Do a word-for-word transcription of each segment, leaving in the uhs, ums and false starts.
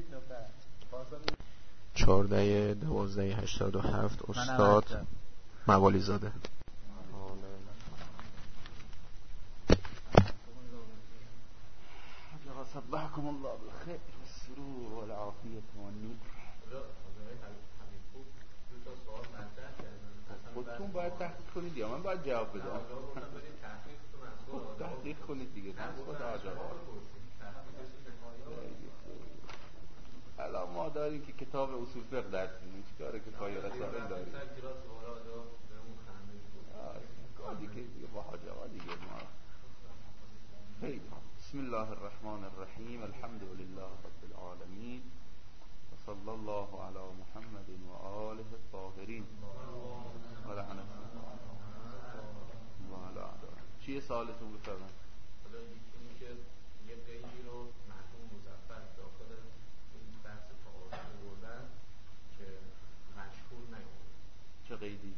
چهارده دوازده هشتاد و هفت استاد موالی زاده. صبحكم الله بالخير والسرور والعافية والنور. خودتون باید تحقیق کنید یا من باید جواب بدم؟ تحقیق کنید دیگه. الان ما داریم که کتاب اصول فقه درس میدیم، چیکاره که پای رسائل داریم دیگه دیگه با حاجه دیگه ما. خیلی بسم الله الرحمن الرحیم. الحمد لله رب العالمین و صلی الله علی محمد و آله الطاهرین و لعنت الله علی اعدائهم. چیه سوالتون بفرمایید؟ حالا این که یه قیدی رو محکوم مزفر داخل این بحث تعارض آوردن که مشهور نیومده. چه قیدی؟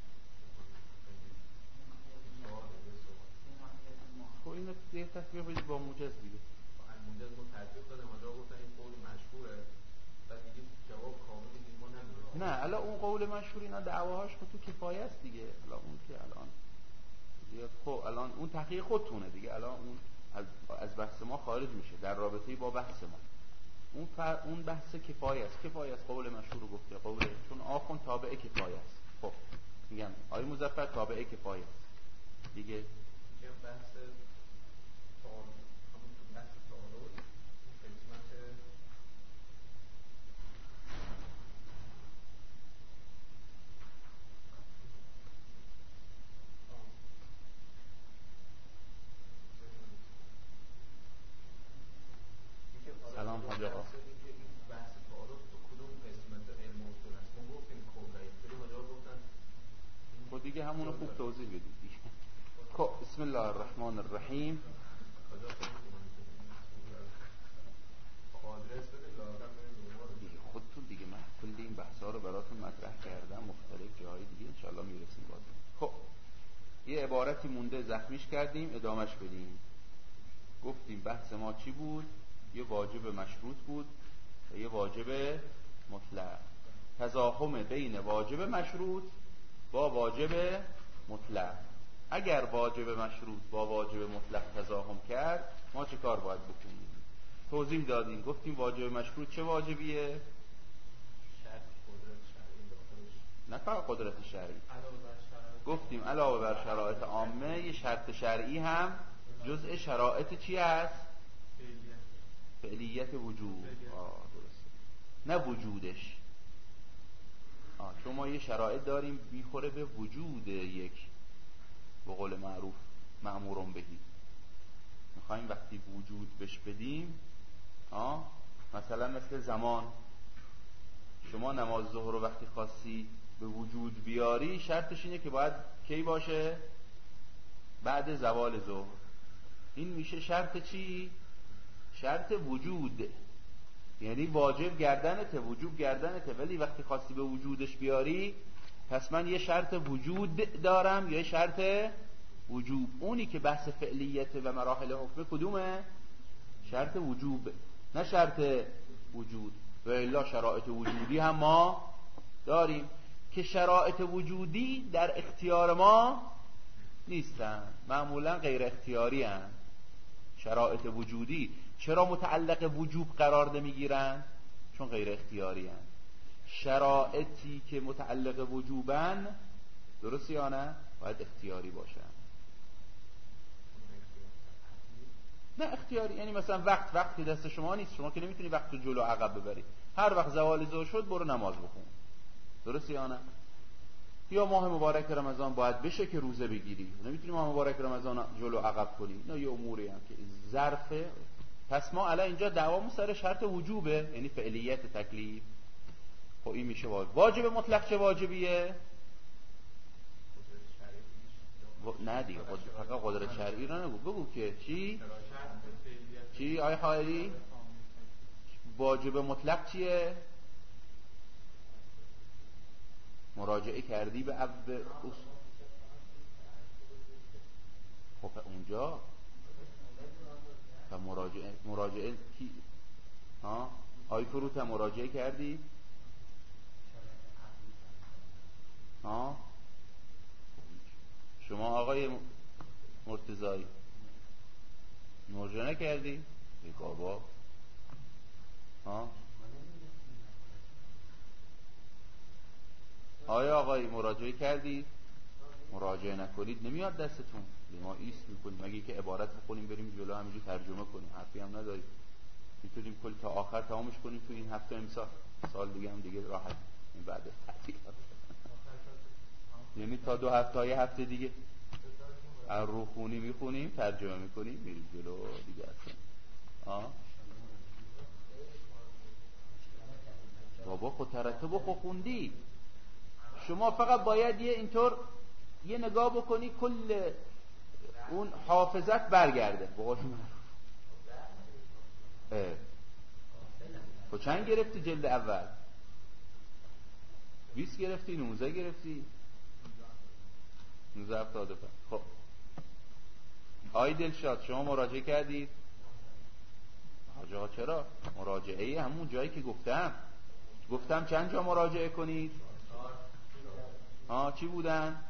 خب این یه تطبیق بدید با موجز دیگه. موجز رو تطبیق دادم آنجا گفتن این قول مشهوره، بعد دیگه جواب کاملی دیگه ما نمیدونم. نه الان اون قول مشهور اینا دعواهاش تو کفایه است دیگه. الان اون که الان خب الان اون تحقیق خودتونه دیگه. الان اون از از بحث ما خارج میشه در رابطه با بحث ما. اون فر... اون بحث کفایه است. کفایه است قول مشهور رو گفته. قول چون آخون تابع کفایه است. خب میگم آیه مظفر تابع کفایه است دیگه. میگم بحث تعارض، همون بحث تعارض قسمت سلام حاج آقا. بحث تعارض تو کدوم قسمت علم اصول است؟ ما گفتیم کبرایی، ولی حاج آقا گفتن خب دیگه همون رو خوب توضیح بدید دیگه. خب بسم الله الرحمن الرحیم. خودتون دیگه من کل این بحثا رو براتون مطرح کردم مختلف جاهای دیگه، انشالله میرسیم بازم. خب یه عبارتی مونده زخمیش کردیم، ادامش بدیم. گفتیم بحث ما چی بود؟ یه واجب مشروط بود و یه واجب مطلق. تزاحم بین واجب مشروط با واجب مطلق. اگر واجب مشروط با واجب مطلق تزاحم کرد ما چه کار باید بکنیم؟ توضیح دادیم. گفتیم واجب مشروط چه واجبیه؟ نه فقط قدرت شرعی. گفتیم علاوه بر شرایط عامه یه شرط شرعی هم جزء شرایط چی هست؟ فعلیت وجود. آه درسته. نه وجودش. آه چون ما یه شرایط داریم میخوره به وجود یک، به قول معروف مأمورون بهی. میخوایم وقتی وجود بش بدیم، آه مثلا مثل زمان، شما نماز ظهر رو وقتی خواستی به وجود بیاری شرطش اینه که باید کی باشه؟ بعد زوال ظهر. این میشه شرط چی؟ شرط وجود. یعنی واجب گردنته، وجوب گردنته، ولی وقتی خواستی به وجودش بیاری پس من یه شرط وجود دارم یا شرط وجوب. اونی که بحث فعلیت و مراحل حکم کدومه؟ شرط وجوب نه شرط وجود. و الا شرایط وجودی هم ما داریم که شرایط وجودی در اختیار ما نیستن، معمولا غیر اختیاری هستند. شرایط وجودی چرا متعلق وجوب قرار نمیگیرن؟ چون غیر اختیاری هستند. شرایطی که متعلق وجوبن، درست یا نه، باید اختیاری باشن. نه اختیاری یعنی مثلا وقت وقتی دست شما نیست، شما که نمیتونی وقت رو جلو عقب ببری. هر وقت زوال ظهر شد برو نماز بخون، درست یا نه؟ یا ماه مبارک رمضان باید بشه که روزه بگیری، نمیتونی ماه مبارک رمضان جلو عقب کنی. نه یه اموری هم که ظرفه. پس ما الان اینجا دعوامون سر شرط وجوبه، یعنی فعلیت تکلیف. خب این میشه واجب. واجب مطلق چه واجبیه؟ و... نه دیگه فقط قدرت شرعی رو نگو، بگو که چی؟ چی آی حائری؟ واجب مطلق چیه؟ مراجعه کردی به عبد اصول. خب اونجا مراجعه مراجعه کی؟ ها آی فروت هم مراجعه کردی؟ ها؟ شما آقای مرتضایی مراجعه نکردی؟ ای بابا ها؟ آیا آقای مراجعه کردی؟ مراجعه نکنید نمیاد دستتون. ما ایست میکنیم مگه که عبارت بخونیم بریم جلو همینجور ترجمه کنیم، حرفی هم نداریم. میتونیم کل تا آخر تمامش کنیم تو این هفته امسال، سال دیگه هم دیگه راحت این بعد تعطیلات یعنی تا دو هفته یه هفته دیگه از روخونی میخونیم ترجمه میکنیم میریم جلو دیگه اصلا. آه بابا خود ترتب خود خوندی. شما فقط باید یه اینطور یه نگاه بکنی کل اون حافظت برگرده. بقول اه خب چند گرفتی جلد اول؟ بیست گرفتی؟ نوزده گرفتی؟ نوزده هفتاد و پنج. خب آی دلشاد شما مراجعه کردید؟ حاج آقا چرا؟ مراجعه همون جایی که گفتم گفتم چند جا مراجعه کنید؟ ها چی بودن؟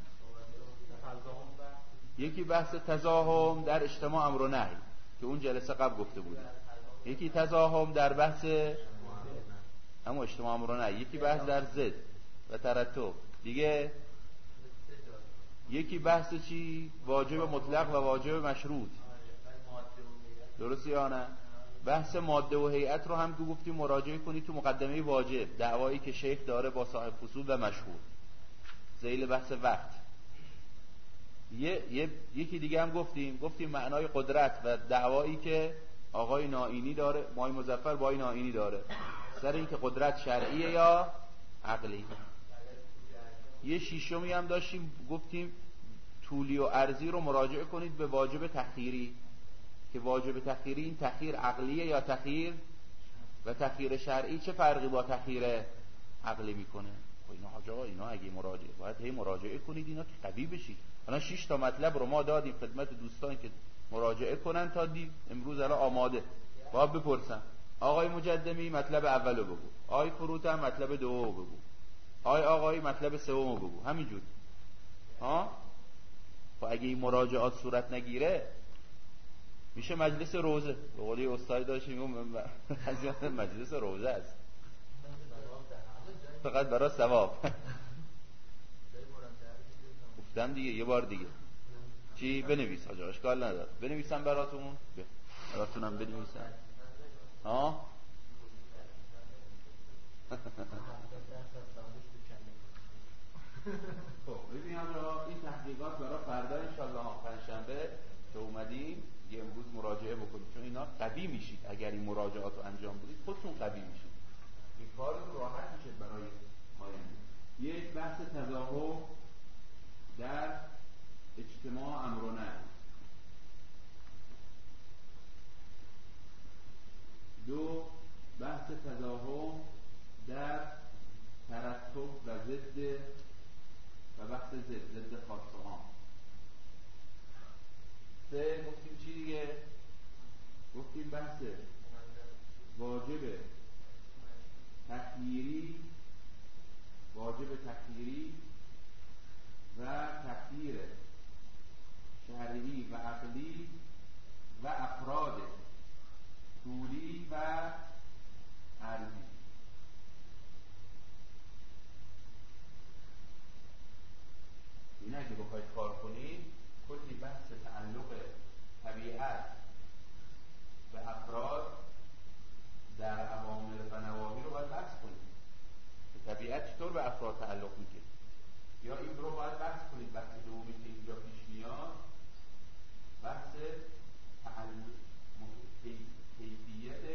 یکی بحث تزاحم در اجتماع امر و نهی که اون جلسه قبل گفته بودیم، یکی تزاحم در بحث اما اجتماع امر و نهی، یکی بحث در ضد و ترتب دیگه، یکی بحث چی؟ واجب مطلق و واجب مشروط. درسته یا نه؟ بحث ماده و هیئت رو هم که گفتیم مراجعه کنید تو مقدمه واجب، دعوایی که شیخ داره با صاحب فصول و مشهور، ذیل بحث وقت. یه،, یه،, یکی دیگه هم گفتیم گفتیم معنای قدرت و دعوایی که آقای نائینی داره، مای مظفر با آقای نائینی داره سر این که قدرت شرعیه یا عقلی. یه شیشمی هم داشتیم گفتیم طولی و عرضی رو مراجعه کنید به واجب تخییری، که واجب تخییری این تخییر عقلیه یا تخییر و تخییر شرعی چه فرقی با تخییر عقلی میکنه. اینا حاجا اینا اگه مراجعه باید هی مراجعه کنید اینا که قوی بشید. الان شش تا مطلب رو ما دادیم خدمت دوستان که مراجعه کنن تا دی امروز الان آماده باید بپرسن آقای مجدمی مطلب اولو بگو، آقای فروت هم مطلب دومو بگو، آقای آقای مطلب سومو بگو، همینجور. ها خب اگه این مراجعات صورت نگیره میشه مجلس روزه. به قولی استاد داشتیم میگم مجلس روزه است فقط برای ثواب. گفتم دیگه یه بار دیگه چی بنویس آجا اشکال نداره بنویسم براتون براتونم بنویسم. ها خب ببینیم آجا این تحقیقات برای فردا انشالله پنجشنبه که اومدیم یه امروز مراجعه بکنید چون اینا قوی میشید. اگر این مراجعات رو انجام بدید خودتون قوی میشید، این کارتون راحت میشه برای آینده. یک بحث تظاهر در اجتماع امر و نهی، دو بحث تظاهر در ترتب و ضد و بحث ضد ضد خاصه ها. سه گفتیم چی دیگه؟ گفتیم بحث واجب تخییری واجب تخییری و تخییر شرعی و عقلی و افراد طولی و عرضی. این اگه بخواید کار کنید کلی بحث تعلق طبیعت و افراد در اوامر و نواهی رو باید بحث کنید که طبیعت چطور به افراد تعلق میگیره، یا این رو باید بحث کنید. بحث دومی که اینجا پیش میاد بحث تعلق کیفیت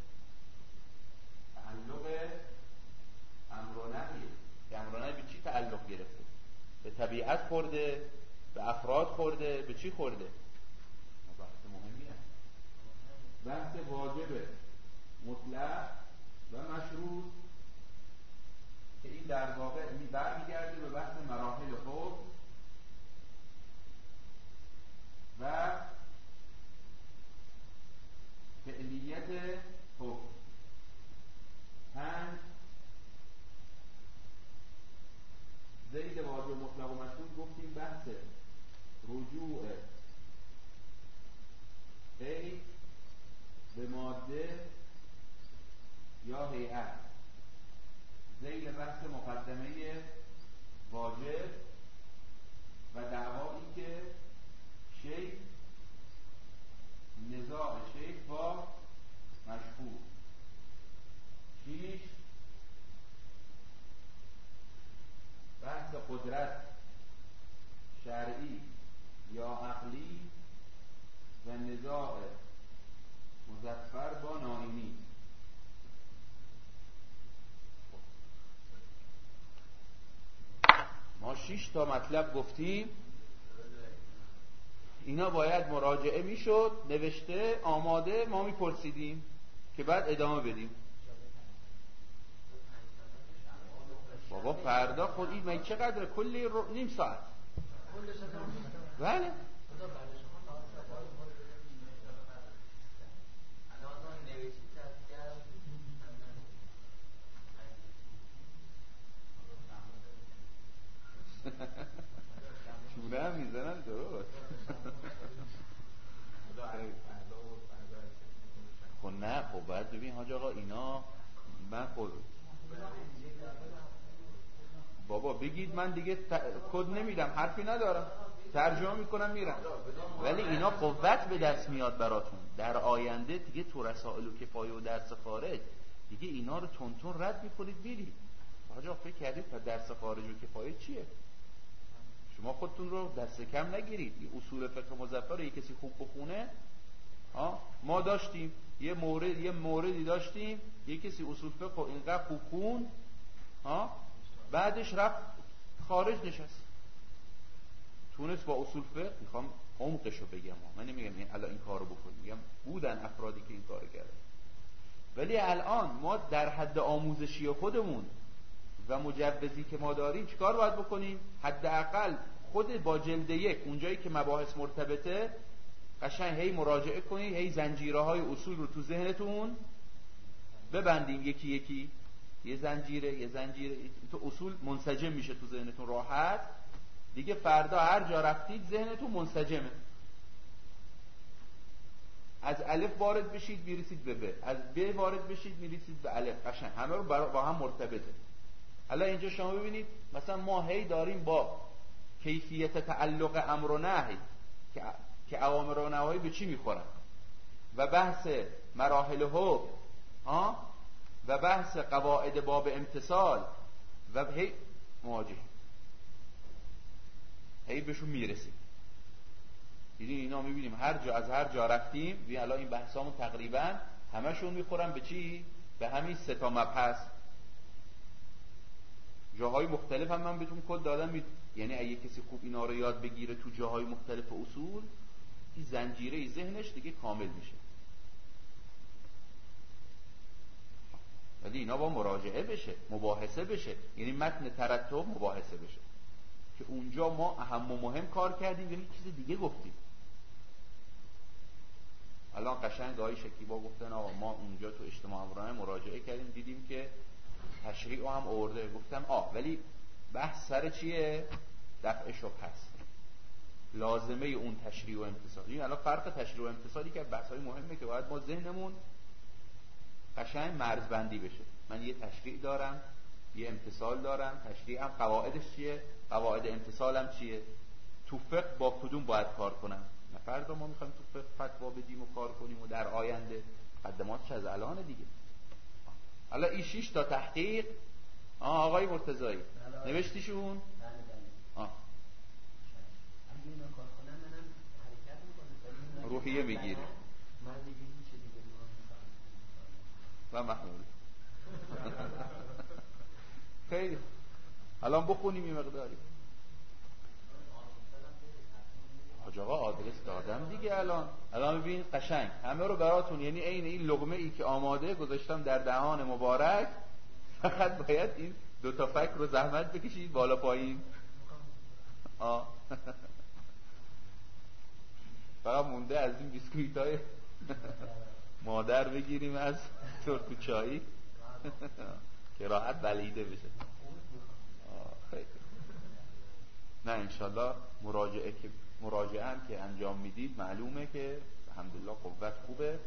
تعلق امر و نهی، که امر و نهی به چی تعلق گرفته؟ به طبیعت خورده، به افراد خورده، به چی خورده؟ بحث مهمیه. بحث واجب مطلق و مشروط که این در واقع برمیگرده به بحث مراحل حکم و فعلیت حکم. رجوع ای به ماده یا هیئت ذیل بحث مقدمه واجب و دعوایی که شیخ نزاع شیخ با مشهور. شیش بحث قدرت شرعی یا عقلی و نزاع مظفر با نائینی. ما شش تا مطلب گفتیم، اینا باید مراجعه میشد، نوشته آماده، ما میپرسیدیم که بعد ادامه بدیم. بابا فردا خود این من چقدر کلی رو... نیم ساعت بله چونه هم میزنن درست. خب نه خب باید ببین حاج آقا اینا من خود بابا بگید من دیگه ت... کد نمیدم، حرفی ندارم، ترجمه میکنم میرم، ولی اینا قوت به دست میاد براتون در آینده دیگه تو رسائل و کفایه و درس خارج دیگه اینا رو تون تون رد میکنید میرید. حاج آقا فکر کردید تا درس خارج و کفایه چیه؟ شما خودتون رو دست کم نگیرید. این اصول فقه مظفر یه کسی خوب بخونه، ها ما داشتیم یه مورد یه موردی داشتیم یه کسی اصول فقه اینقدر خوب خون، ها بعدش رفت خارج نشست، تونست با اصول فقه، میخوام عمقشو بگم، من نمیگم این الان این کارو بکنیم، میگم بودن افرادی که این کارو کردن، ولی الان ما در حد آموزشی خودمون و مجوزی که ما داریم چیکار باید بکنیم؟ حداقل خود با جلد یک اونجایی که مباحث مرتبطه قشنگ هی مراجعه کنید، هی زنجیره های اصول رو تو ذهنتون ببندیم، یکی یکی یه زنجیره یه زنجیره تو اصول منسجم میشه تو ذهنتون راحت دیگه. فردا هر جا رفتید ذهنتون منسجمه، از الف وارد بشید میرسید به ب، از ب وارد بشید میرسید به الف، قشنگ همه رو با هم مرتبطه. حالا اینجا شما ببینید مثلا ما هی داریم با کیفیت تعلق امر و نهی که که اوامر و نواهی به چی میخورن و بحث مراحل حکم ها و بحث قواعد باب امتصال و هی مواجه هی بهشون میرسیم. یعنی اینا میبینیم هر جا از هر جا رفتیم ببین الان این بحثامون تقریبا همشون میخورن به چی؟ به همین سه تا مبحث. جاهای مختلف هم من بهتون کد دادم می... یعنی اگه کسی خوب اینا رو یاد بگیره تو جاهای مختلف اصول، این زنجیره ذهنش دیگه کامل میشه. ولی اینا با مراجعه بشه، مباحثه بشه، یعنی متن ترتب مباحثه بشه که اونجا ما اهم و مهم کار کردیم یعنی چیز دیگه گفتیم. الان قشنگ آقای شکیبا گفتن آقا ما اونجا تو اجتماع امرانه مراجعه کردیم دیدیم که تشریع هم آورده. گفتم آه ولی بحث سر چیه؟ دفع شبهه است، لازمه اون تشریع و امتصال. این الان فرق تشریع و امتصالی که بحث‌های مهمه که باید ما ذهنمون قشنگ مرزبندی بشه. من یه تشریع دارم، یه امتصال دارم، تشریع هم قواعدش چیه؟ قواعد امتصالم چیه؟ تو فقه با کدوم باید کار کنم؟ نه فردا ما میخوایم تو فقه فتوا بدیم و کار کنیم و در آینده مقدماتش از الان دیگه. حالا این شش تا تحقیق آه آقای مرتضایی نوشتیشون؟ آه روحیه میگیری و محمول خیلی الان بخونیم این مقداری. حاج آقا آدرس دادم دیگه. الان الان ببین قشنگ همه رو براتون، یعنی عین این لقمه ای که آماده گذاشتم در دهان مبارک، فقط باید این دو تا فک رو زحمت بکشید بالا پایین. آه فقط مونده از این بیسکویت های مادر بگیریم از ترکو چایی که راحت بلیده بشه. خیلی نه انشالله مراجعه که مراجعه هم که انجام میدید معلومه که الحمدلله قوت خوبه.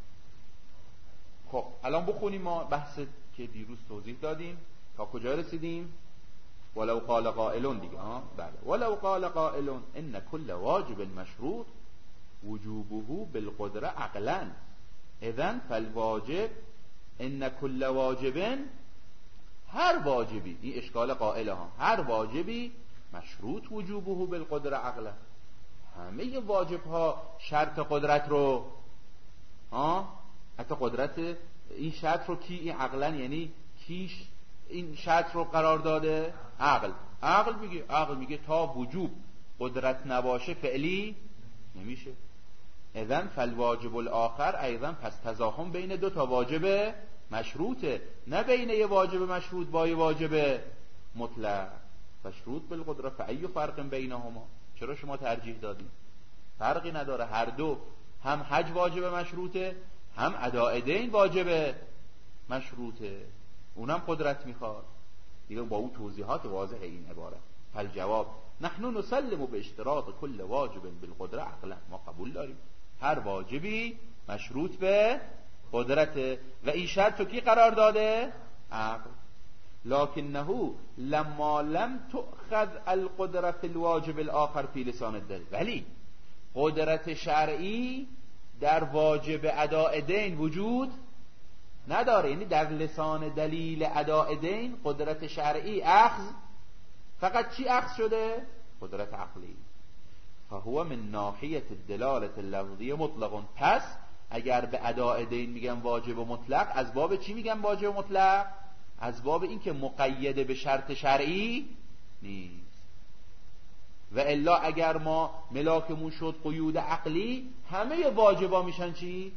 خب الان بخونیم ما بحث که دیروز توضیح دادیم تا کجا رسیدیم. ولو قال قائل دیگه ها بله ولو قال قائل ان كل واجب مشروط وجوبه بالقدره عقلا اذن فالواجب ان كل واجب، هر واجبی، این اشکال قائل ها، هر واجبی مشروط وجوبه بالقدره عقلا، همه واجب ها شرط قدرت رو ها، حتی قدرت این شرط رو کی، این عقلا یعنی کیش این شرط رو قرار داده؟ عقل. عقل میگه عقل میگه تا وجوب قدرت نباشه فعلی نمیشه. اذن فالواجب الاخر ایضا، پس تزاحم بین دو تا واجب مشروطه، نه بین یه واجب مشروط با یه واجب مطلق. مشروط بالقدره فأی فرق بینهما، چرا شما ترجیح دادید؟ فرقی نداره، هر دو هم حج واجب مشروطه هم اداء دین واجب مشروطه، اونم قدرت میخواد دیگه. با اون توضیحات واضح این عبارت. فالجواب نحن نسلم به اشتراط كل واجب بالقدره عقلا، ما قبول داریم هر واجبی مشروط به قدرت و این شرط رو کی قرار داده؟ عقل. لکنه لما لم تؤخذ القدره في الواجب الاخر في لسان الدلیل، ولی قدرت شرعی در واجب اداء دین وجود نداره، یعنی در لسان دلیل اداء دین قدرت شرعی اخذ، فقط چی اخذ شده؟ قدرت عقلی. فهو من ناحیه الدلاله اللفظیه مطلق، پس اگر به اداء دین میگن واجب و مطلق، از باب چی میگن واجب و مطلق؟ از باب این که مقید به شرط شرعی نیست. و الا اگر ما ملاکمون شد قیود عقلی، همه واجبا میشن چی؟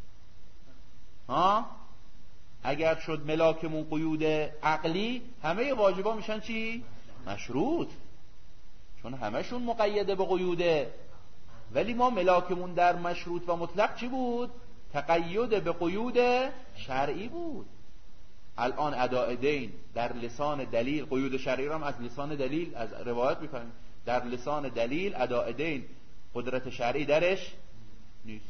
ها؟ اگر شد ملاکمون قیود عقلی، همه واجبا میشن چی؟ مشروط، چون همشون مقیده به قیوده. ولی ما ملاکمون در مشروط و مطلق چی بود؟ تقید به قیود شرعی بود. الان اداء دین در لسان دلیل، قیود شرعی رو هم از لسان دلیل از روایت میکنیم، در لسان دلیل اداء دین قدرت شرعی درش نیست.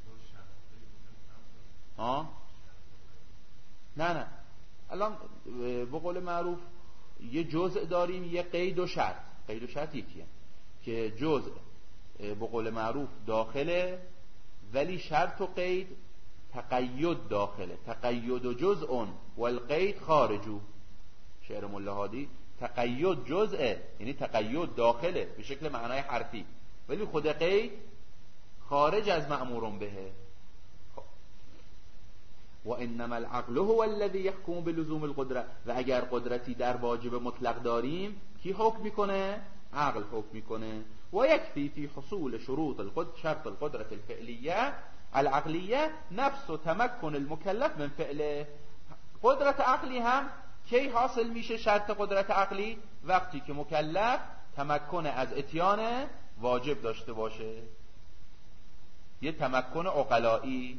ها؟ نه نه الان به قول معروف یه جزء داریم، یه قید و شرط. قید و شرط یکیه که جزء به قول معروف داخله، ولی شرط و قید تقید داخله. تقید و جزء والقید خارجو، شعر ملا هادی. تقید جزء یعنی تقید داخله به شکل معنای حرفی، ولی خود قید خارج از مأمورون بهه. و انما العقل هو الذي يحكم بلزوم القدره، و اگر قدرتی در واجب مطلق داریم، کی حکم میکنه؟ عقل حکم میکنه. و یکفی فی حصول شروط القدر شرط القدره الفعلیه العقلیه نفس و تمکن المکلف من فعله. قدرت عقلی هم کی حاصل میشه؟ شرط قدرت عقلی وقتی که مکلف تمکن از اتیان واجب داشته باشه، یه تمکن عقلایی.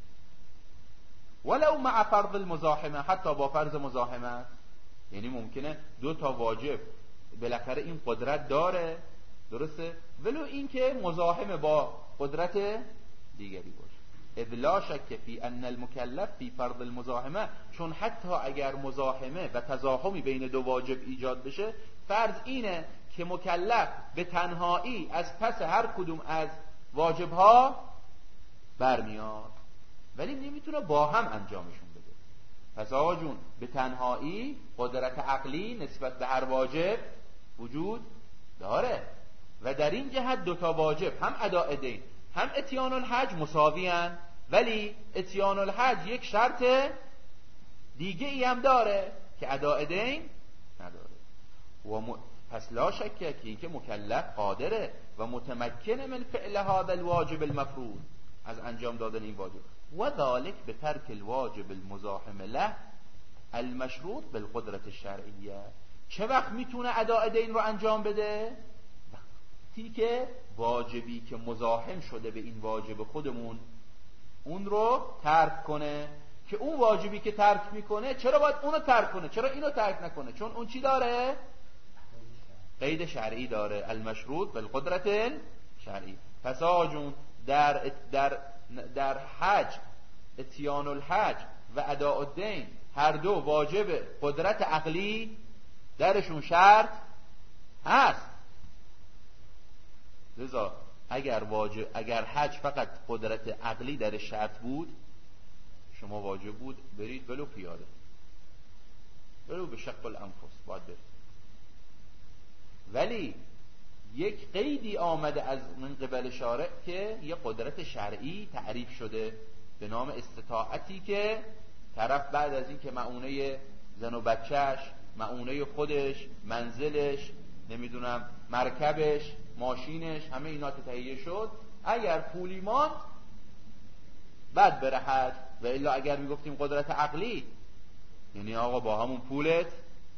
ولو مع فرض المزاحمه، حتی با فرض مزاحمت، یعنی ممکنه دو تا واجب بالاخره این قدرت داره، درسته، ولو این که مزاحم با قدرت دیگری باشه. اذ لا شک فی ان المکلف فی فرض المزاحمه، چون حتی اگر مزاحمه و تزاحمی بین دو واجب ایجاد بشه، فرض اینه که مکلف به تنهایی از پس هر کدوم از واجبها برمیاد، ولی نمیتونه با هم انجامشون بده. پس آقا جون به تنهایی قدرت عقلی نسبت به هر واجب وجود داره، و در این جهت دوتا واجب، هم اداء دین هم اتیان الحج مساوی هن، ولی اتیان الحج یک شرط دیگه ای هم داره که اداء دین نداره. و م... پس لا شک که اینکه مکلف قادره و متمکن من فعل هذا الواجب المفروض، از انجام دادن این واجب. و ذالک به ترک الواجب المزاحم له المشروط بالقدرة الشرعیه. چه وقت میتونه اداء دین رو انجام بده؟ وقتی که واجبی که مزاحم شده به این واجب خودمون اون رو ترک کنه. که اون واجبی که ترک میکنه چرا باید اونو ترک کنه؟ چرا اینو ترک نکنه؟ چون اون چی داره؟ قید شرعی داره. المشروط بالقدرة شرعی. پس آقا جون در در در حج اتیان الحج و اداء الدین هر دو واجب قدرت عقلی درشون شرط هست. لذا اگر واجب اگر حج فقط قدرت عقلی در شرط بود، شما واجب بود برید ولو پیاده، ولو به شق الانفس باید برید. ولی یک قیدی آمده از من قبل شارع که یه قدرت شرعی تعریف شده به نام استطاعتی که طرف بعد از این که مؤونه زن و بچهش، مؤونه خودش، منزلش، نمیدونم مرکبش، ماشینش، همه اینا که تهیه شد، اگر پولی ماند بعد بره حج. و الا اگر میگفتیم قدرت عقلی، یعنی آقا با همون پولت.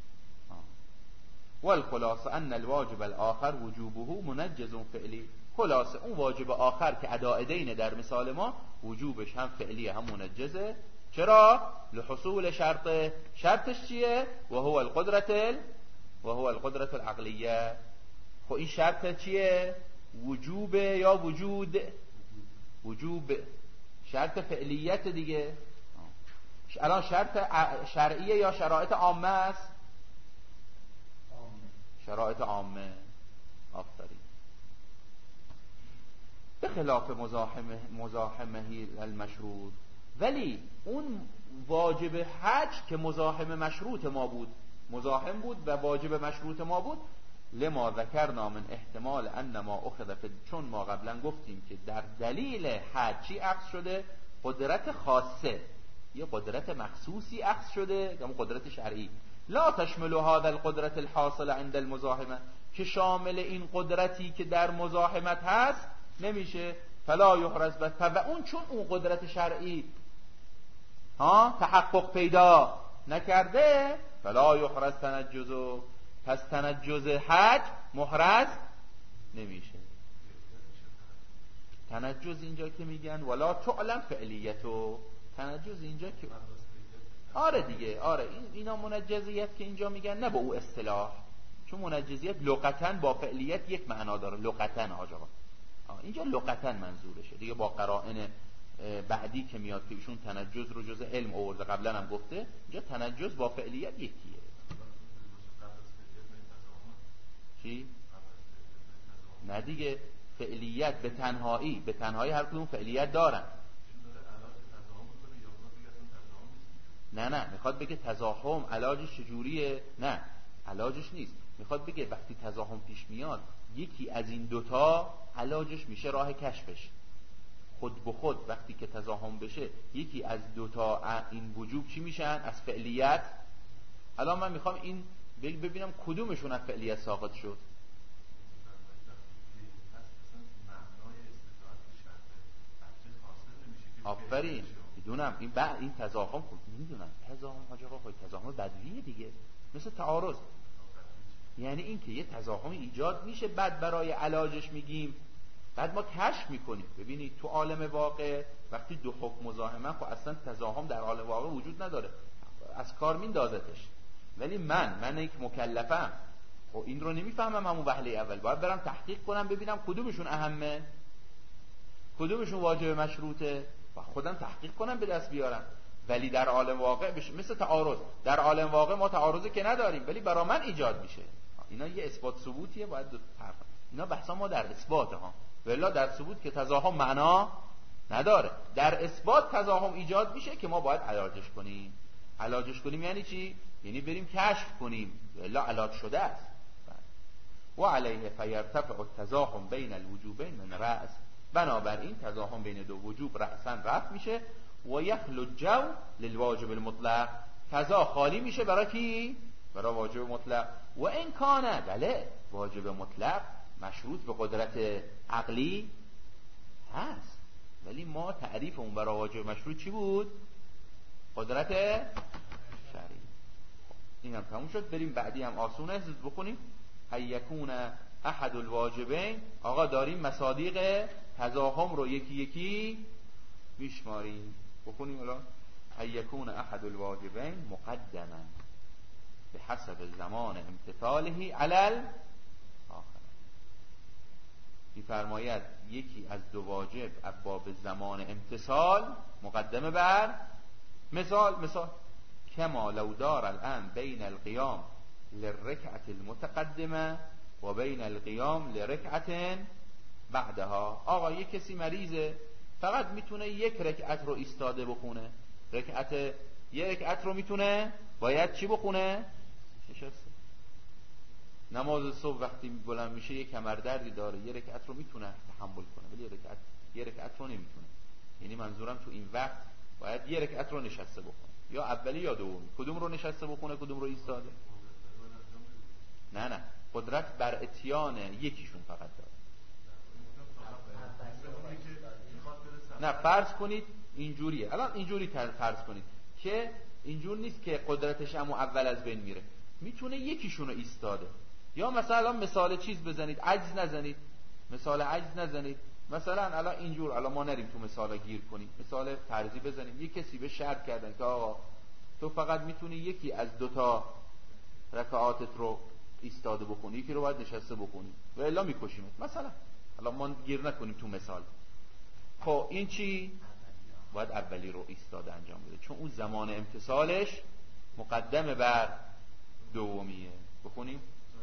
والخلاصه ان الواجب الاخر وجوبه منجز فعلی. خلاصه اون واجب آخر که اداء دینه در مثال ما، وجوبش هم فعلیه هم منجزه. چرا؟ لحصول شرط. شرطش چیه؟ و هو القدرت ال... و هو القدرت العقلیه. خب این شرط چیه؟ وجوب یا وجود؟ وجوب. شرط فعلیت دیگه. الان شرط شرعیه یا شرایط عامه است؟ شرایط عامه. آفرین. به خلاف مزاحمه مزاحمه المشروط. ولی اون واجب حج که مزاحم مشروط ما بود، مزاحم بود و واجب مشروط ما بود، لما ذکرنا من احتمال ان ما اخذ فی، چون ما قبلا گفتیم که در دلیل حج چی اخذ شده؟ قدرت خاصه، یه قدرت مخصوصی اخذ شده، یعنی قدرت شرعی. لا تشمل هذا القدرت الحاصل عند المزاحمه، که شامل این قدرتی که در مزاحمت هست نمیشه. فلا یحرز بس، و اون چون اون قدرت شرعی ها تحقق پیدا نکرده، فلا یحرز تنجزو، پس تنجز حج محرز نمیشه. تنجز اینجا که میگن ولا تعلم فعلیتو، تنجز اینجا که آره دیگه، آره این اینا منجزیت که اینجا میگن نه با او اصطلاح، چون منجزیت لغتا با فعلیت یک معنا داره. لغتا آجا اینجا لغتا منظورشه دیگه، با قرائن بعدی که میاد که ایشون تنجز رو جز علم آورده، قبلا هم گفته اینجا تنجز با فعلیت یکیه. چی؟ نه دیگه، فعلیت به تنهایی، به تنهایی هر کدوم فعلیت دارن. نه نه میخواد بگه تزاحم علاجش چجوریه؟ نه علاجش نیست، میخواد بگه وقتی تزاحم پیش میاد یکی از این دوتا علاجش میشه راه کشفش. خود به خود وقتی که تزاحم بشه یکی از دوتا این وجوب چی میشن؟ از فعلیت. الان من میخوام این ببینم کدومشون از فعلیت ساقط شد. آفرین، میدونم این با این تزاحم، میدونم تزاحم حاج آقا خود تزاحم بدویه دیگه، مثل تعارض. یعنی این که یه تزاحم ایجاد میشه، بعد برای علاجش میگیم، بعد ما کشف میکنیم. ببینید تو عالم واقع وقتی دو حکم مزاحمن، خب اصلا تزاحم در عالم واقع وجود نداره، از کار میندازتش. ولی من من یک مکلفم، خب این رو نمیفهمم همون وهله اول، باید برم تحقیق کنم ببینم کدومشون اهمه، کدومشون واجب مشروطه، و خودم تحقیق کنم به دست بیارم. ولی در عالم واقع بشه مثل تعارض. در عالم واقع ما تعارضی که نداریم، ولی برای من ایجاد میشه. اینا یه اثبات ثبوتیه، باید دو فرق. اینا بحثا ما در اثبات ها، ولی در ثبوت که تزاحم معنا نداره. در اثبات تزاحم ایجاد میشه که ما باید علاجش کنیم. علاجش کنیم یعنی چی؟ یعنی بریم کشف کنیم، ولی علاج شده است. و علیه فیرتفع التزاحم بین الوجوبین من رأس، بنابراین تزاحم بین دو وجوب رأسا رفع میشه. و یخلو الجو للواجب المطلق، فضا خالی میشه برای کی؟ برای واجب مطلق. و این کانه، بله واجب مطلق مشروط به قدرت عقلی هست، ولی ما تعریفمون برای واجب مشروط چی بود؟ قدرت شرعی. این هم تموم شد. بریم بعدی هم آسونه زود بخونیم. هیکون احد الواجبین. آقا داریم مصادیق تزاحم رو یکی یکی میشماریم. بخونیم الان. هیکون احد الواجبین مقدما به حسب زمان امتثاله علل آخر. می‌فرماید یکی از دو واجب ابواب زمان امتثال مقدمه بر مثال مثال کما لو دار الان بین القیام للرکعة المتقدمه و بین القیام لرکعة بعدها. آقا یک کسی مریضه فقط میتونه یک رکعت رو ایستاده بخونه، رکعت یک رکعت رو میتونه باید چی بخونه؟ نشسته. نماز صبح وقتی بلند میشه یک کمردردی داره، یک رکعت رو میتونه تحمل کنه ولی یک رکعت یک رکعت رو نمیتونه. یعنی منظورم تو این وقت باید یک رکعت رو نشسته بخونه، یا اولی یا دومی. کدوم رو نشسته بخونه کدوم رو ایستاده؟ نه نه قدرت بر اتیان یکیشون فقط داره. نه فرض کنید اینجوریه، الان اینجوری فرض کنید که اینجور نیست که قدرتش هم اول از بین میره، میتونه یکیشون رو ایستاده. یا مثلا مثال چیز بزنید، عجز نزنید، مثال عجز نزنید. مثلا الان اینجور، الان ما نریم تو مثالا گیر کنیم، مثال فرضی بزنیم. یک کسی به شرط کردن که آقا تو فقط میتونی یکی از دوتا رکعاتت رو ایستاده بکنی، یکی رو باید نشسته بکنی و الا میکشیمت مثلا. الان ما گیر نکنیم تو مثال. خب این چی؟ باید اولی رو ایستاده انجام بده، چون اون زمان امتثالش مقدمه بر دومیه. بخونیم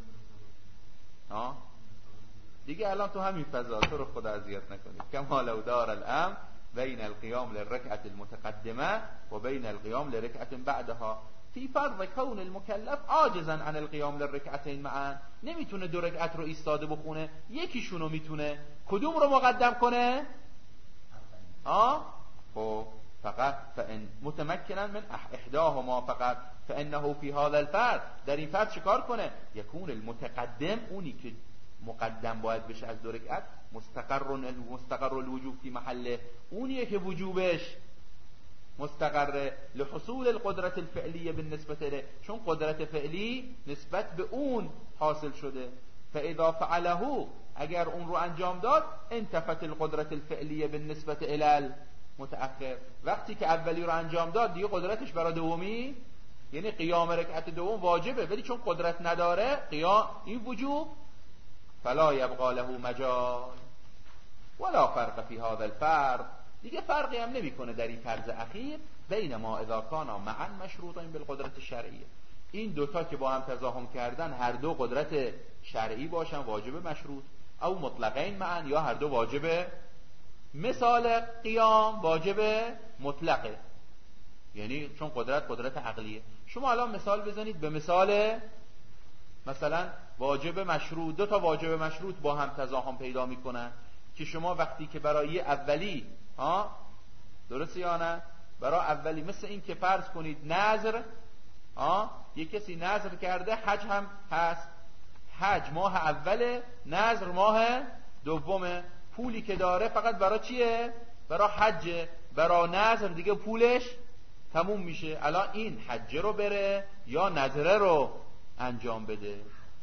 ها دیگه. الان تو همین فضا تو رو خدا اذیت نکنید. کما لو دار الامر بین القیام للرکعة المتقدمه و بین القیام لرکعة بعدها فی فرض کون المکلف عاجزا عن القیام للرکعتین معا. نمیتونه دو رکعت رو ایستاده بخونه، یکیشونو میتونه. کدوم رو مقدم کنه؟ ها خب فقط فان متمکنا من احداهما فقط فانه فی هذا الفرض، در این فرض چیکار کنه؟ یکون المتقدم، اونی که مقدم باید بشه از دو رکعت، مستقر مستقر الوجوب فی محله، اونیه که وجوبش مستقر لحصول القدرت الفعلیه بالنسبه الیه، چون قدرت فعلی نسبت به اون حاصل شده. فاذا فعله، اگر اون رو انجام داد، انتفت القدرت الفعلیه بالنسبه الی المتأخر. وقتی که اولی رو انجام داد دیگه قدرتش برای دومی، یعنی قیام رکعت دوم واجبه ولی چون قدرت نداره قیام این وجوب، فلا یبقى له مجال ولا فرق فی هذا الفرض. دیگه فرقی هم نمیکنه در این فرض اخیر بین ما اذا کانا معا مشروطین بالقدرت الشرعیه. این دوتا که با هم تضاهم کردن هر دو قدرت شرعی باشن واجب مشروط، او مطلقین معا، یا هر دو واجب. مثال قیام واجب مطلقه، یعنی چون قدرت قدرت عقلیه. شما الان مثال بزنید به مثال مثلا واجب مشروط. دو تا واجب مشروط با هم تضاهم پیدا میکنن که شما وقتی که برای اولی ها درسته یا نه، برای اولی مثل این که فرض کنید نذر، ها یک کسی نذر کرده حج هم هست، حج ماه اوله، نذر ماه دومه، پولی که داره فقط برای چیه؟ برای حج. برای نذر دیگه پولش تموم میشه. الان این حج رو بره یا نذره رو انجام بده؟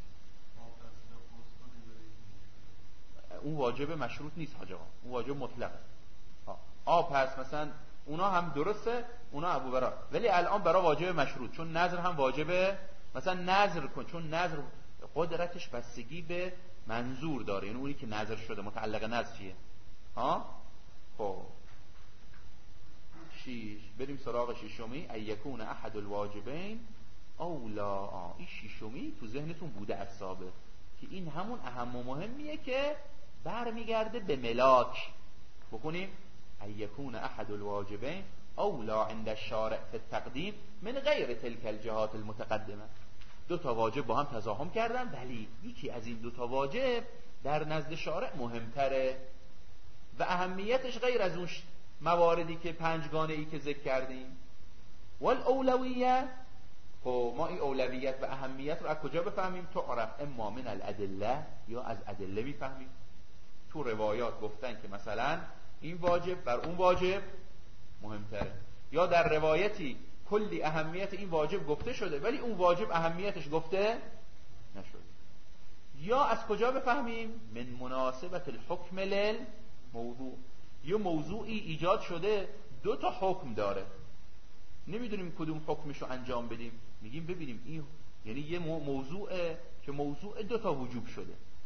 اون واجب مشروط نیست حاج آقا، اون واجب مطلقه. آ پس مثلا اونا هم درسته، اونا ابو برا، ولی الان برای واجب مشروط، چون نذر هم واجبه. مثلا نذر کن، چون نذر قدرتش بستگی به منظور داره، یعنی اونی که نذر شده متعلق نذر چیه؟ ها خب شیش. بریم سراغ شیشمی. ایکون احد الواجبین اولا. این شیشمی تو ذهنتون بوده از سابق که این همون اهم و مهمیه که برمیگرده به ملاک. بکنیم ایکون احد الواجبین اولا عند الشارع فی التقدیم من غیر تلک الجهات المتقدمه. دو تا واجب با هم تضاهم کردن ولی یکی از این دو تا واجب در نزد شارع مهمتره و اهمیتش غیر از اون مواردی که پنجگانه ای که ذکر کردیم. والاولویه، خب ما این اولویت و اهمیت رو از کجا بفهمیم؟ تعرف اما من الادله، یا از ادله میفهمیم. تو روایات گفتن که مثلا این واجب بر اون واجب مهمتره، یا در روایتی کلی اهمیت این واجب گفته شده ولی اون واجب اهمیتش گفته نشده. یا از کجا بفهمیم؟ من مناسبت الحکم للموضوع. یه موضوعی ایجاد شده دو تا حکم داره، نمیدونیم کدوم حکمشو انجام بدیم، میگیم ببینیم این یعنی یه موضوع که موضوع دو تا وجوب شده،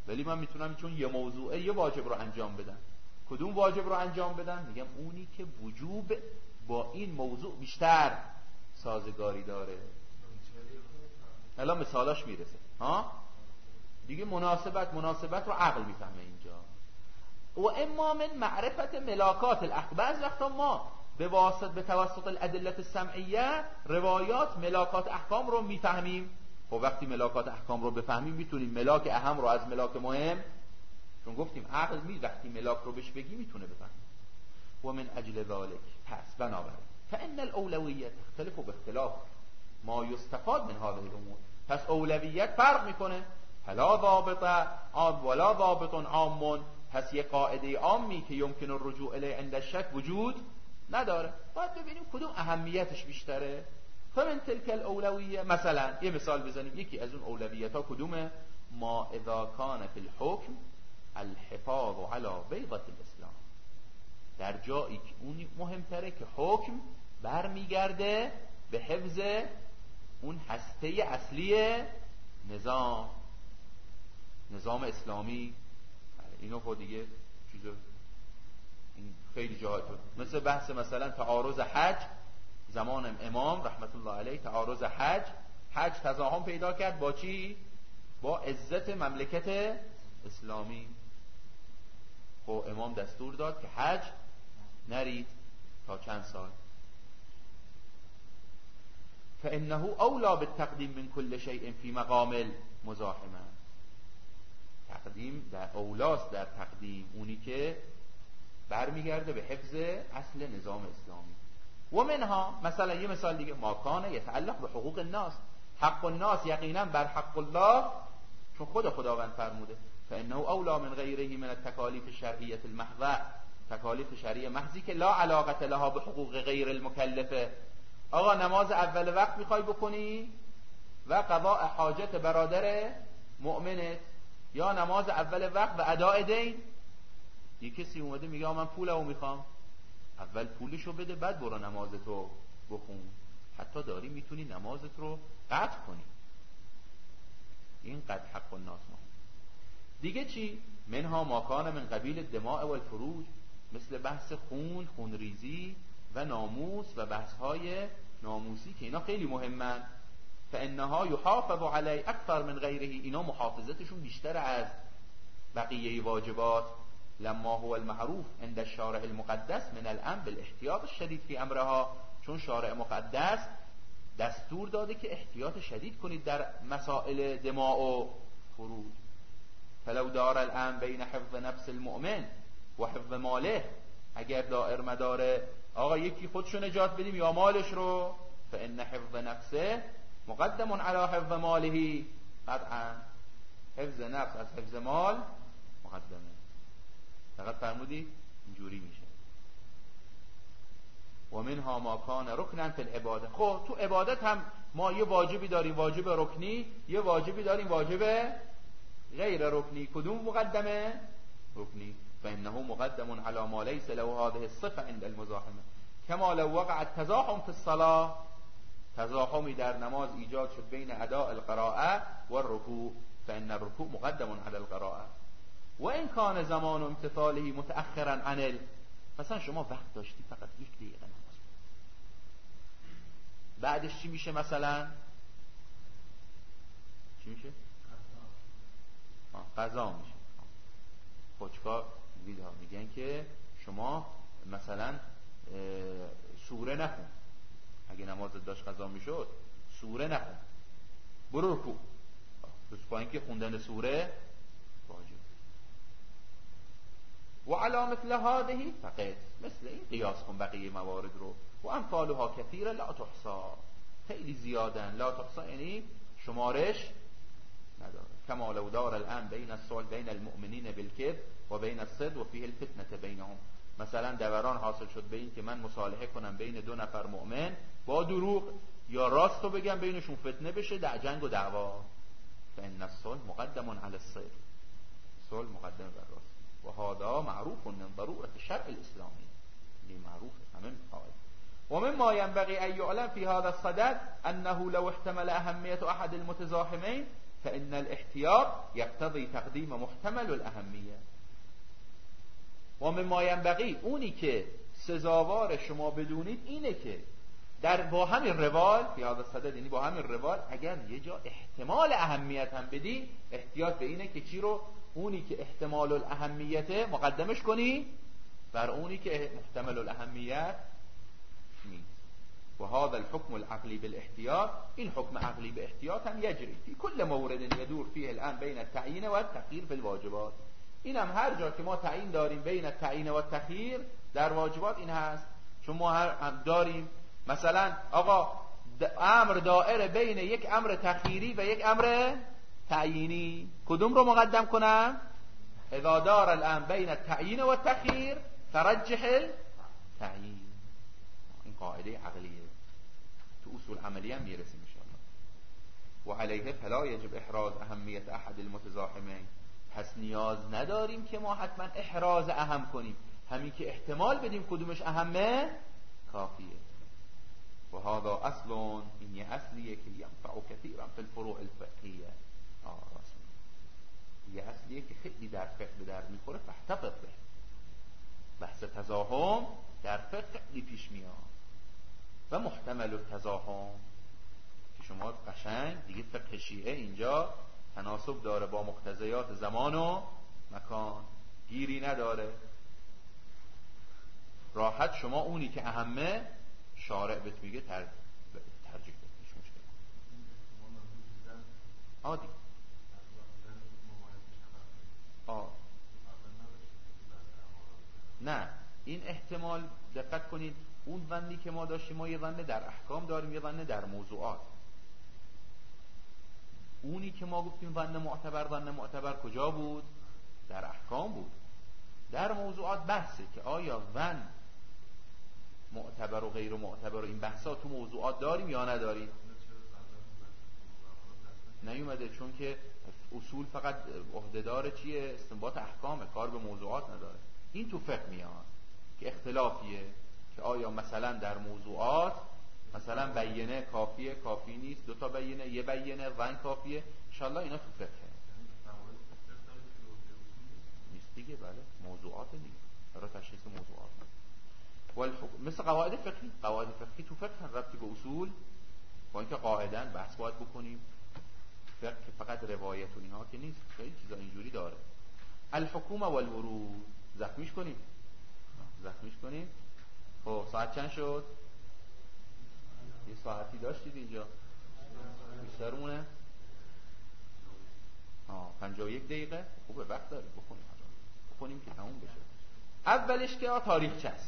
ولی من میتونم چون یه موضوعه یه واجب رو انجام بدم. کدوم واجب رو انجام بدم؟ میگم اونی که وجوب با این موضوع بیشتر سازگاری داره. الان مثالاش میرسه ها دیگه. مناسبت مناسبت رو عقل میفهمه اینجا. و اما من معرفت ملاکات الاحکام. بعض وقتا ما به واسط به توسط الادله السمعیه روایات ملاکات احکام رو میفهمیم. خب وقتی ملاکات احکام رو بفهمیم میتونیم ملاک اهم رو از ملاک مهم، چون گفتیم عقل می وقتی ملاک رو بهش بگی میتونه بفهمه. و من اجل ذلك، پس بنابراین فان الاولویت تختلف باختلاف ما یستفاد من هذه الامور. پس اولویت فرق میکنه. فلا ضابط عام ولا ضابط عام. پس یه قاعده عامی که يمكن الرجوع الیه عند الشک وجود نداره. باید ببینیم کدوم اهمیتش بیشتره. فمن تلك الاولویه، مثلا یه مثال بزنیم، یکی از اون اولویت ها کدومه؟ ما اذا کان فی الحکم الحفاظ علی بیضة الاسلام. در جایی که اون مهمتره که حکم برمیگرده به حفظ اون هسته اصلی نظام نظام اسلامی. اینو خود دیگه چیزو این خیلی جاها مثل بحث مثلا تعارض حج زمان امام رحمت الله علیه. تعارض حج حج تزاحم پیدا کرد با چی؟ با عزت مملکت اسلامی. خب امام دستور داد که حج نرید تا چند سال. فانه اولا بالتقدیم من کل شیء فی مقام المزاحمه. تقدیم در اولاست در تقدیم اونی که برمیگرده به حفظ اصل نظام اسلامی. و منها مثلا یه مثال دیگه، ما کان یتعلق به حقوق الناس. حق الناس یقینا بر حق الله، چون خود خداوند فرموده فانه اولا من غیره من التکالیف الشرعیه المحضه. تکالیف شرعی محضی که لا علاقه لها به حقوق غیر المکلفه. آقا نماز اول وقت میخوای بکنی و قضاء حاجت برادر مؤمنت، یا نماز اول وقت و اداء دین. یه کسی اومده میگه من پولمو میخوام، اول پولشو بده بعد برو نمازتو بخون. حتی داری میتونی نمازت رو قطع کنی. این قد حق الناس ما. دیگه چی؟ منها ما کان من قبیل الدماء والفروج، مثل بحث خون، خونریزی و ناموس و بحث‌های ناموسی که اینا خیلی مهمن. فانها یحافظ علی اکثر من غیره. اینا محافظتشون بیشتر از بقیه واجبات. لما هو المعروف عند الشارع المقدس من الامر بالاحتیاط الشدید فی امرها. چون شارع مقدس دستور داده که احتیاط شدید کنید در مسائل دماء و فروج. فلو دار الامر بین حفظ نفس المؤمن و حفظ ماله، اگر دائر مداره آقا یکی خودشو نجات بدیم یا مالش رو، فان حفظ نفسه مقدم علی حفظ ماله. قطعا حفظ نفس از حفظ مال مقدمه. فقط فرمودی اینجوری میشه. و منها ما کان رکنا فی العباده. خب تو عبادت هم ما یه واجبی داریم، واجب رکنی، یه واجبی داریم واجب غیر رکنی. کدوم مقدمه؟ رکنی. فانه مقدم علی ما لیس له هذه الصفه عند المزاحمه. کما لو وقع التزاحم فی الصلاه. تزاحمی در نماز ایجاد شد بین اداء القراءه و الرکوع، فان الرکوع مقدم علی القراءه. و این کان زمان امتثاله متأخرا عن ال. مثلا شما وقت داشتی فقط یک دقیقه نماز، بعدش چی میشه؟ مثلا چی میشه؟ قضا میشه. خودکار میگن که شما مثلا سوره نخون. اگه نمازت داشت قضا میشد سوره نخون، برو رکوع. بس با اینکه خوندن سوره واجب. و علی مثل هذه فقط، مثل این قیاس کن بقیه موارد رو. و امثالها کثیره لا تحصى. خیلی زیادن. لا تحصى یعنی شمارش نداره. کما لو دار الان بین الصلح بین المؤمنین بالکذب و بین الصدق و فیه الفتنه بینهم. مثلا دوران حاصل شد به این که من مصالحه کنم بین دو نفر مؤمن با دروغ، یا راست رو بگم بینشون فتنه بشه، در جنگ و دعوا. فان الصلح مقدم علی الصدق. صلح مقدم بر راست. و هذا معروف من ضرورة الشرع الاسلامی. این معروف همه میخواد. و مما ينبغي ان يعلم في هذا الصدد انه لو احتمل اهمیت احد المتزاحمین فإن الاحتیاط یقتضی تقدیم محتمل الاهمیه. و مما ینبغی، اونی که سزاوار شما بدونید اینه که در با همین روال پیاده صدد، یعنی با همین روال اگر یه جا احتمال اهمیت هم بدی، احتیاط به اینه که چی رو؟ اونی که احتمال الاهمیت مقدمش کنی بر اونی که محتمل الاهمیت نیست. و هذا الحكم العقلی بالاحتیاط، این حکم عقلی به احتیاط هم یجری فی کل مورد یدور فیه الان بین التعیین و التخییر فی الواجبات. این هم هر جا که ما تعیین داریم بین التعیین و التخییر در واجبات این هست. چون ما هم داریم مثلا آقا امر دائره بین یک امر تخییری و یک امر تعیینی، کدوم رو مقدم کنم؟ اذا دار الان بین التعیین و التخییر فرجح التعیین. این قاعده عقلیه، تو اصول عملی هم میرسیم ان شاء الله. و علیه فلا یجب احراز اهمیت احد المتزاحمین، پس نیاز نداریم که ما حتما احراز اهم کنیم، همین که احتمال بدیم کدومش اهمه کافیه. و هذا اصل، این یه اصلیه که ینفع کثیرا فی الفروع الفقهیه. آه یه اصلیه که خیلی در فقه به درد میخوره. فاحتفظ به بحث تزاحم در فقه خیلی پیش میاد و محتمل التزاحم که شما قشنگ دیگه فقه شیعه اینجا تناسب داره با مقتضیات زمان و مکان، گیری نداره. راحت شما اونی که اهمه شارع بهت میگه تر... ترجیح بده، هیچ مشکل عادی. آه. نه این احتمال دقت کنید، اون ظنی که ما داشتیم، ما یه ظن در احکام داریم، یه ظن در موضوعات. اونی که ما گفتیم ظن معتبر، ظن معتبر کجا بود؟ در احکام بود. در موضوعات بحثه که آیا ظن معتبر و غیر معتبر و این بحثا تو موضوعات داریم یا نداریم. نیومده، چون که اصول فقط عهدهدار چیه؟ استنباط احکامه، کار به موضوعات نداره. این تو فقه میاد که اختلافیه که آیا مثلا در موضوعات مثلا بیینه کافیه، کافی نیست، دوتا بیینه، یه بیینه، ظن کافیه. انشالله اینا تو فقه نیست دیگه. بله موضوعات دیگه، برای تشخیص موضوعات. مثل قواعد فقهی، قواعد فقهی تو فقه ربطی به اصول، با اینکه قاعدن بحث باید بکنیم. فقه فقط روایت و اینها که نیست، خیلی چیزا اینجوری داره. الحکومه و الورود، زخمیش کنیم زخمیش کنیم. خب ساعت چند شد؟ یه ساعتی داشتید اینجا بیشترمونه. آه پنجاه و یک دقیقه. خوبه وقت داریم بکنیم بکنیم که تموم بشه. اولش که تاریخچه است،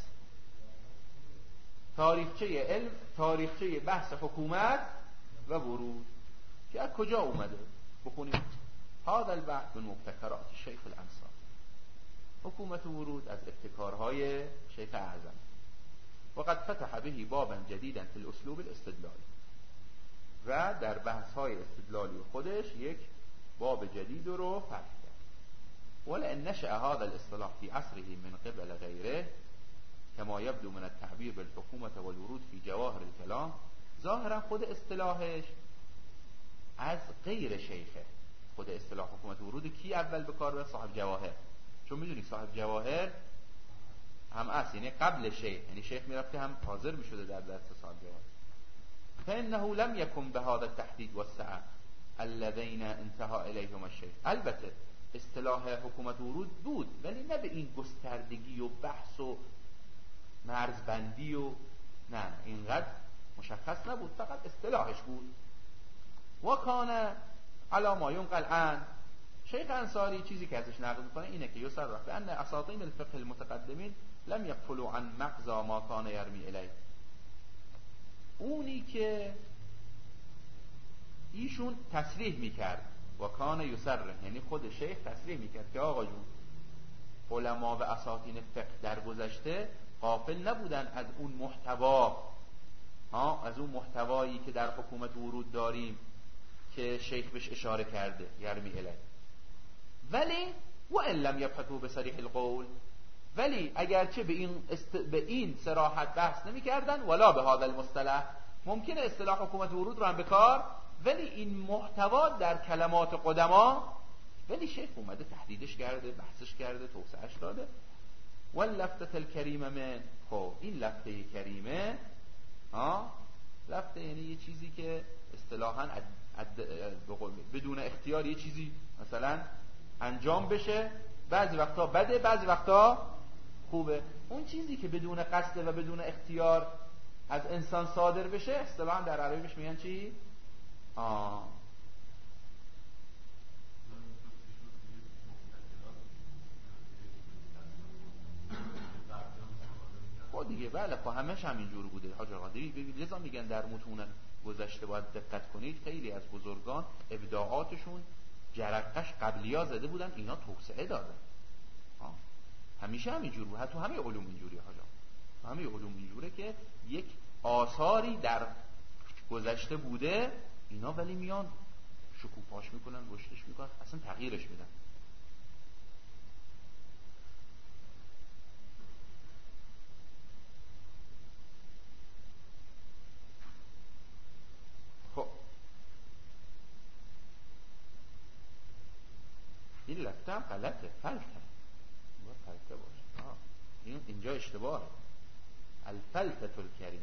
تاریخچه علم، تاریخچه بحث حکومت و ورود که از کجا اومده بکنیم. هذا البحث من مبتکرات شیخ الانصار. حکومت و ورود از ابتکارهای شیخ اعظم. وقد فتح به بابا جدیدا فی الاسلوب الاستدلالی، و در بحث های استدلالی خودش یک باب جدید رو فتح کرد. ولئن نشأ هذا الاصطلاح في عصره من قبل غیره كما يبدو من التعبير بالحكومة والورود في جواهر الكلام، ظاهرا خود اصطلاحش از غیر شیخه. خود اصطلاح حکومت و ورود کی اول به کار برد؟ صاحب جواهر. چون میدونی صاحب جواهر هم اصل، یعنی قبل شیخ، یعنی شیخ میرفته هم حاضر میشده در درس صاحب جواهر. فانه لم يكن بهذا التحديد والسعه الذين انتهى اليهما الشيخ. البته اصطلاح حکومت و ورود بود، ولی نه به این گستردگی و بحث و مرزبندی و نه اینقدر مشخص نبود، فقط اصطلاحش بود. و کان علی ما ينقل عن شیخ انصاری چیزی که ازش نقل میکنه اینه که یصرح بان اساطین الفقه المتقدمین لم یغفلوا عن مغزى ما کان یرمی الیه. اونی که ایشون تصریح میکرد و کان یصرح، یعنی خود شیخ تصریح میکرد که آقا جون علما و اساطین فقه در گذشته غافل نبودن از اون محتوا، ها از اون محتوایی که در حکومت ورود داریم که شیخ بهش اشاره کرده یرمی الیه. ولی و ان لم یبحثوا بصریح القول، ولی اگرچه به این است... به این صراحت بحث نمی‌کردن، ولا به هذا المصطلح، ممکنه اصطلاح حکومت ورود رو هم به کار ولی این محتوا در کلمات قدما، ولی شیخ اومده تحدیدش کرده، بحثش کرده، توسعهش داده. واللفتة الکریمه من، خب این لفته کریمه ها، لفته یعنی یه چیزی که اصطلاحاً اد... اد... بدون اختیار یه چیزی مثلا انجام بشه، بعضی وقتا بده بعضی وقتا خوبه. اون چیزی که بدون قصد و بدون اختیار از انسان صادر بشه اصطلاحاً در عربی بهش میگن چی؟ آه خب دیگه بله، خب همش همینجور بوده حاج آقا. ببین لذا میگن در متون گذشته باید دقت کنید، خیلی از بزرگان ابداعاتشون جرقش قبلیا زده بودن، اینا توسعه دادن. ها همیشه همینجور بود، حتی همه علوم اینجوریه حاج آقا، همه علوم اینجوره که یک آثاری در گذشته بوده، اینا ولی میان شکوفاش میکنن، رشدش میکنن، اصلا تغییرش میدن. خب این لفته هم غلطه، فلته، باید فلته باشه. آه. این اینجا اشتباهه، الفلته الکریمه.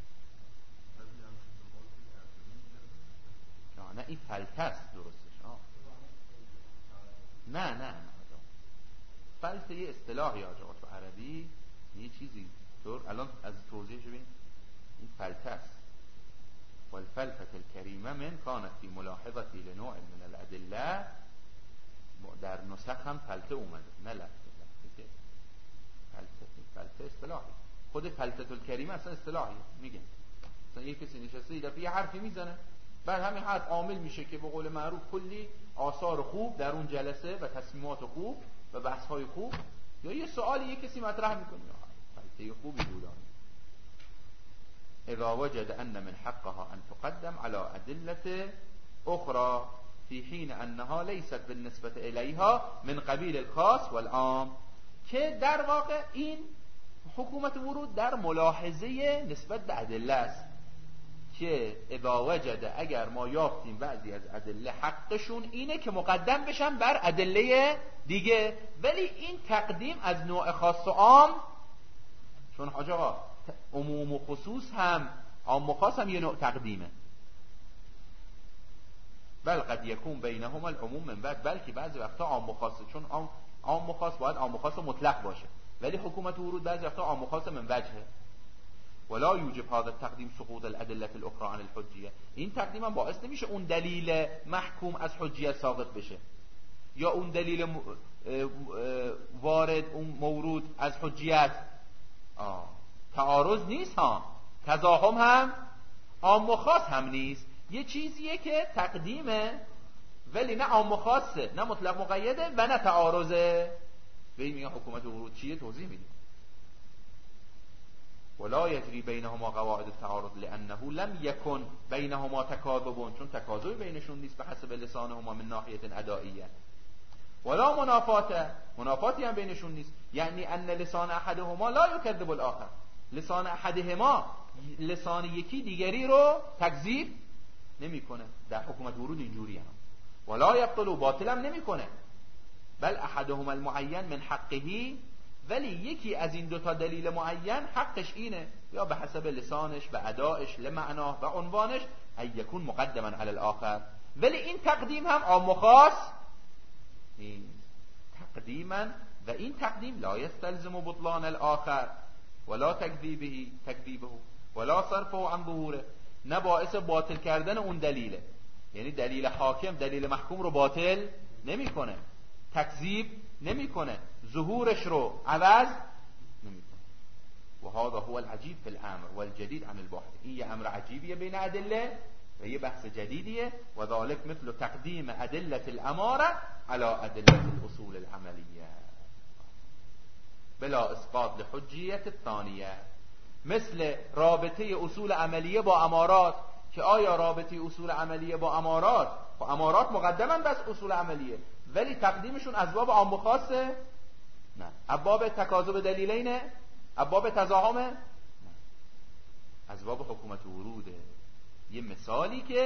نه این فلته است درستش. آه. نه نه نه فلته یه اصطلاحی آجا تو عربی، یه چیزی طور الان از توضیحش ببین، این فلته است. والفلته الکریمه من کانت فی ملاحظتی لنوع من الادله، در نسخ هم فلته اومده نه لفته. لفته فلته فلته اصطلاحی، خود فلته الکریمه اصلا اصطلاحی میگه. مثلا یه کسی نشسته یه دفعه یه حرفی میزنه، بعد همین حرف عامل میشه که به قول معروف کلی آثار خوب در اون جلسه و تصمیمات خوب و بحث‌های خوب، یا یه سوالی یه کسی مطرح میکنه، فلته خوبی بود. اذا وجد ان من حقها ان تقدم على ادله اخرى في حين انها ليست بالنسبه اليها من قبيل الخاص والعام، که در واقع این حکومت ورود در ملاحظه نسبت به ادله است که اذا وجد، اگر ما یافتیم بعضی از ادله حقشون اینه که مقدم بشن بر ادله دیگه، ولی این تقدیم از نوع خاص و عام، چون حاج آقا عموم و خصوص هم، عام و خاص هم یه نوع تقدیمه. بل قد یکون بینهما العموم من بعد، بلکه بعضی وقتا عام و خاصه، چون عام عام و خاص باید عام و خاص مطلق باشه، ولی حکومت ورود بعضی وقتا عام و خاص من وجهه. ولا یوجب هذا التقدیم سقوط الادله الاخرى عن الحجیه، این تقدیم هم باعث نمیشه اون دلیل محکوم از حجیت ساقط بشه، یا اون دلیل وارد اون مورود از حجیت آه. تعارض نیست ها، تزاحم هم عام و خاص هم نیست، یه چیزیه که تقدیمه ولی نه عام و خاصه، نه مطلق مقیده و نه تعارضه. به این میگن حکومت ورود چیه، توضیح میدیم. ولا یجری بینهما قواعد التعارض لانه لم یکن بینهما تکاذب، چون تکاذب بینشون نیست به حسب لسانهما من ناحیه ادائیه. ولا منافات، منافاتی هم بینشون نیست، یعنی ان لسان احدهما لا یکذب الاخر، لسان احدهما لسان یکی دیگری رو تکذیب نمیکنه. در حکومت ورود اینجوری هم. ولا یبطل، باطل هم نمیکنه. بل احدهما المعین من حقه، ولی یکی از این دوتا دلیل معین حقش اینه، یا به حسب لسانش و ادائش لمعناه و عنوانش، ای یکون مقدما علی الاخر، ولی این تقدیم هم عام و خاص نیست. تقدیما، و این تقدیم لا یستلزم بطلان الاخر ولا تکذیبه تکذیبه ولا صرفه عن ظهوره، نه باعث باطل کردن اون دلیله، یعنی دلیل حاکم دلیل محکوم رو باطل نمیکنه، تکذیب نمیکنه، ظهورش رو عوض نمیکنه. و هذا هو العجیب فی الامر والجدید عن البحث، این یه امر عجیبیه بین ادله و یه بحث جدیدیه. و ذلك مثل تقدیم ادله الاماره على ادله الاصول العملیه بلا اسقاط لحجیت الثانیه، مثل رابطه اصول عملیه با امارات، که آیا رابطه اصول عملیه با امارات و امارات مقدمن بس اصول عملیه، ولی تقدیمشون از باب عام و خاصه؟ نه. ابواب تکاذب دلیلینه؟ ابواب تزاحمه؟ نه. از باب حکومت وروده. یه مثالی که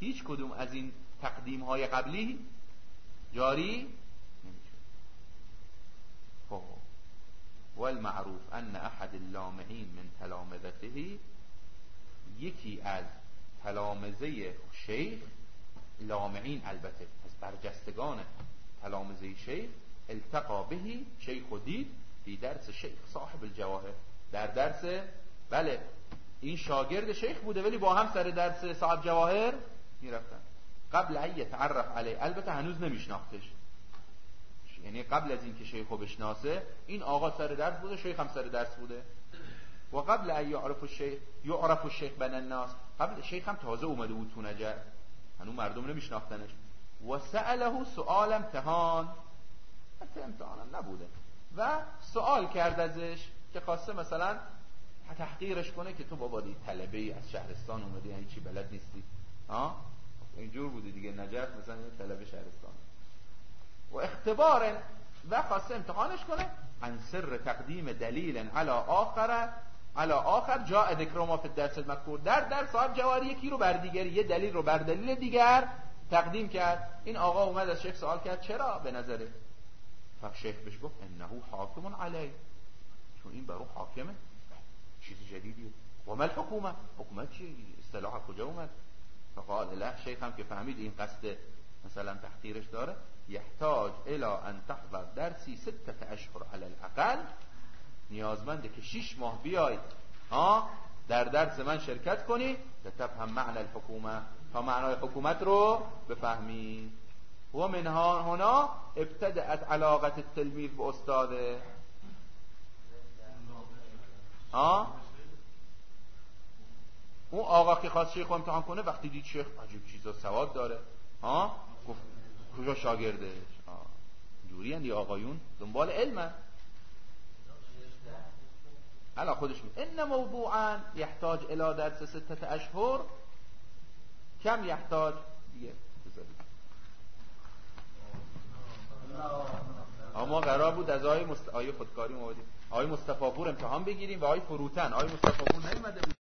هیچ کدوم از این تقدیم های قبلی جاری نمیشه. خب والمعروف ان احد اللامعین من تلامذته، یکی از تلامذه شیخ، لامعین البته از برجستگان تلامذه شیخ، التقا بهی، شیخ و دید، فی درس شیخ صاحب الجواهر، در درس، بله این شاگرد شیخ بوده ولی با هم سر درس صاحب جواهر میرفتن. قبل ان یتعرف علیه، البته هنوز نمیشناختش، یعنی قبل از اینکه شیخو بشناسه این آقا سر درس بوده، شیخ هم سر درس بوده. و قبل ان یعرف الشیخ، یعرف الشیخ بین الناس، قبل شیخ هم تازه اومده بود تو نجف، هنوز مردم نمیشناختنش. و سأله سؤال امتحان، حتی امتحانم نبوده، و سوال کرد ازش که خواسته مثلا تحقیرش کنه که تو بابا دی طلبه ای از شهرستان اومدی، یعنی چی بلد نیستی، ها اینجور بوده دیگه، نجف مثلا طلبه شهرستان. و اختبار، و خواسته امتحانش کنه عن سر تقدیم دلیل علی آخر علی آخر جاء ذکر ما فی الدرس المذکور، در در صاحب جواهر یکی رو بر دیگری، یه دلیل رو بر دلیل دیگر تقدیم کرد. این آقا اومد از شیخ سوال کرد چرا به نظره؟ شیخ بهش گفت انه حاکم علیه، چون این برو حاکمه، چیز جدیدیه. و ما الحکومه، حکومت چی؟ اصطلاح کجا اومد؟ فقال له، شیخ هم که فهمید این قصد مثلا تحقیرش داره، یحتاج الی ان تحضر درسی ستة اشهر علی الاقل، نیازمنده که شش ماه بیای ها در درس من شرکت کنی، لتفهم معنی الحکومه، تا معنای حکومت رو بفهمی. و منها هنا ابتدأت علاقت التلمیذ به استاده. ها اون آقا که خواست شیخ رو امتحان کنه، وقتی دید شیخ عجیب چیزا سواد داره، ها گفت کجا شاگردش؟ جوری اندی آقایون دنبال علمه. حالا خودش میگه ان موضوعا یحتاج الی درس ستة اشهر، کم یحتاج دیگه بذارید. اما قرار بود از آیه مست... آیه خودکاری ما آیه مصطفی پور امتحان بگیریم و آیه فروتن، آیه مصطفی پور نیومده بود.